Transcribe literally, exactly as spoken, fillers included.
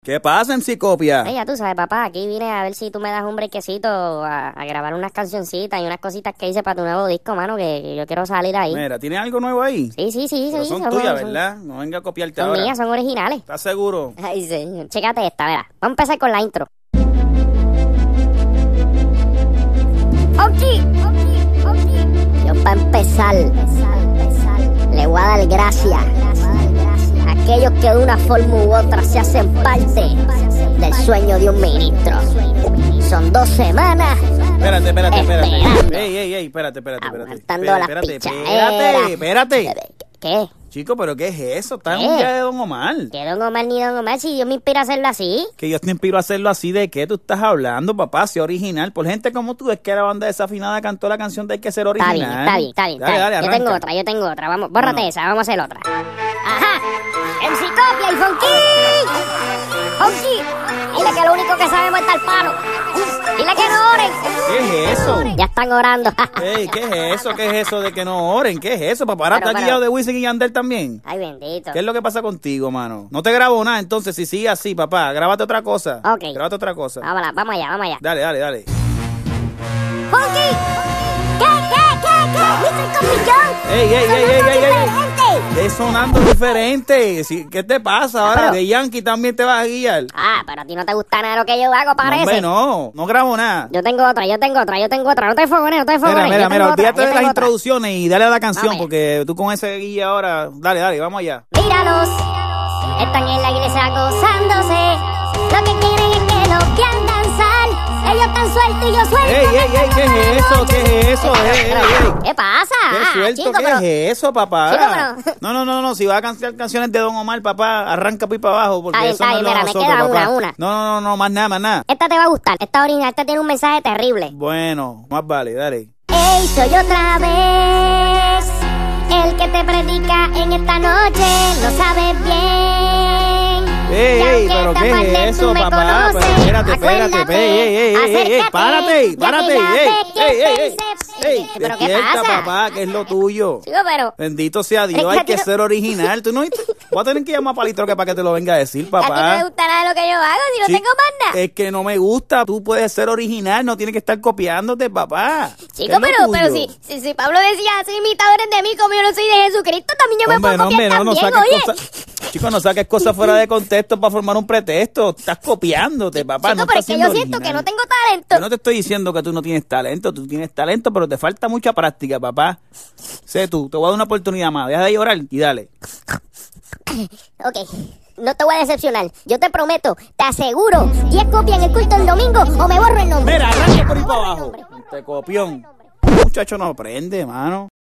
¿Qué pasa, M C Copia? Hey, ya tú sabes, papá, aquí vine a ver si tú me das un brequecito a, a grabar unas cancioncitas y unas cositas que hice para tu nuevo disco, mano, que, que yo quiero salir ahí. Mira, ¿tienes algo nuevo ahí? Sí, sí, sí. Pero sí, son son- tuyas, son- ¿verdad? No venga a copiarte Son ahora. mías, son originales. ¿Estás seguro? Ay, señor. Chécate esta, verá. Vamos a empezar con la intro. ¡Oki! Yo para empezar, le voy a dar gracias a aquellos que de una forma u otra se hacen parte del sueño de un ministro. Son dos semanas Espérate, espérate, espérate. Esperando. Ey, ey, ey, espérate, espérate, espérate. aguantando Espérate, las espérate, pichaderas. espérate, espérate. ¿Qué? Chico, ¿pero qué es eso? Está en ¿Qué? un día de Don Omar. ¿Qué Don Omar ni Don Omar? Si yo me inspiro a hacerlo así. Que yo te inspiro a hacerlo así. ¿De qué tú estás hablando, papá? Sea original. Por gente como tú, es que la banda desafinada cantó la canción de Hay que ser Está original. bien, está bien, está bien. Dale, está dale, bien. Yo arranca. tengo otra, yo tengo otra. Vamos, bórrate No, no. esa, vamos a hacer otra. Ajá. M C Copia y Funky. Funky. Dile que lo único que sabemos es dar palo. Dile que no oren. ¿Qué es eso? Ya están orando. Ey, ¿qué es eso? ¿Qué es eso de que no oren? ¿Qué es eso? ¿Papá Pero, está pero- guiado de Wisin y Yandel también? Ay, bendito. ¿Qué es lo que pasa contigo, mano? No te grabo nada, entonces si sigue así, papá, grábate otra cosa. Ok. Grábate otra cosa. Vámonos, vamos allá, vamos allá. Dale, dale, dale. Funky. ¿Qué, qué, qué, qué? ¿Viste con millón? Ey, ey, ey, ey, ey, ey, ey. Diferente. Es sonando diferente. Sí, ¿qué te pasa ahora? pero- De Yankee también te vas a guiar. Ah, pero a ti no te gusta nada lo que yo hago, No, parece. hombre, no, no grabo nada. Yo tengo otra, yo tengo otra, yo tengo otra. No te fogones, no te fogones. Mira, yo mira, tengo mira, otra, olvídate yo de las tengo otra. introducciones y dale a la canción, Vamos allá. porque tú con ese guía ahora. Dale, dale, vamos allá. Míralos, están en la iglesia gozándose. Lo que quieren es que los vean danzar. Ellos están sueltos y yo suelto. Ey, ey, ey, ¿qué es eso? ¿Qué es eso? Ey, ey, ey. ¿Qué pasa? ¿Qué Ah, suelto? chico, ¿Qué pero- es eso, papá? Chico, pero- No, no, no, no. Si vas a cantar canciones de Don Omar, papá, arranca por ahí para abajo. Porque Está bien, eso está no es bien, lo de mira, me nosotros, queda una, papá. una. No, no, no, no, más nada, más nada. Esta te va a gustar. Esta original, esta tiene un mensaje terrible. Bueno, más vale, dale. Ey, soy otra vez el que te predica en esta noche. No sabes bien. Ey, Y ey, aunque pero esta ¿qué parte es tú eso, me papá? conoces, Pero espérate, espérate, acuérdate, ey, ey, ey, ey, ey, ey, acércate, párate, ya párate, que ya ey, ves que ey, ey, ey, pensé- ey, ¿Pero qué despierta, pasa? papá, que es lo tuyo. Chico, pero... Bendito sea Dios, Es que hay a ti que no- ser original. Tú no, voy a tener que llamar a Palitroque para que te lo venga a decir, A ti no te papá. gusta nada de lo que yo hago, si no Sí, tengo más nada. Es que no me gusta, tú puedes ser original, no tienes que estar copiándote, papá. ¿Qué Chico, es lo pero, pero tuyo? si, si, si Pablo decía, soy imitadores de mí, como yo no soy de Jesucristo, también yo me Hombre, puedo no, copiar hombre, no, no también, saques oye. cosas. Chicos, no saques cosas fuera de contexto para formar un pretexto. Estás copiándote, papá. Chico, no pero estás es que yo siendo siento que original. no tengo talento. Yo no te estoy diciendo que tú no tienes talento, tú tienes talento, pero te falta mucha práctica, papá. Sé tú, te voy a dar una oportunidad más. Deja de llorar y dale. Ok, no te voy a decepcionar. Yo te prometo, te aseguro, diez copias en el culto el domingo o me borro el nombre. Mira, arranca por ahí para Borro el abajo. nombre. Te copión. Muchacho no aprende, mano.